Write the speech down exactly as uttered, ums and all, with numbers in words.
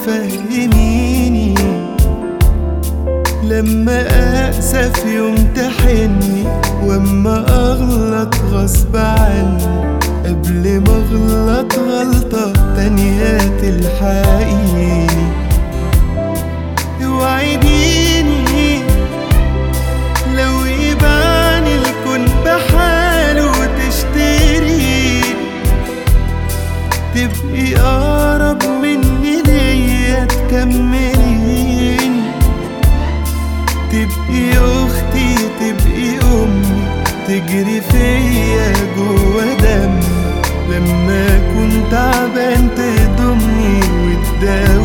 تفهميني لما أقسى في يوم تحني، واما أغلط غصب عني قبل ما أغلط غلطة تانية تلحقيني. اوعديني لو يبعني الكون بحاله وتشتري تبقي أقرب مني ليا تكمليني، تبقي أختي تبقي أمي تجري فيا جوا دمي، لما كنت تعبان تضمني وتداوي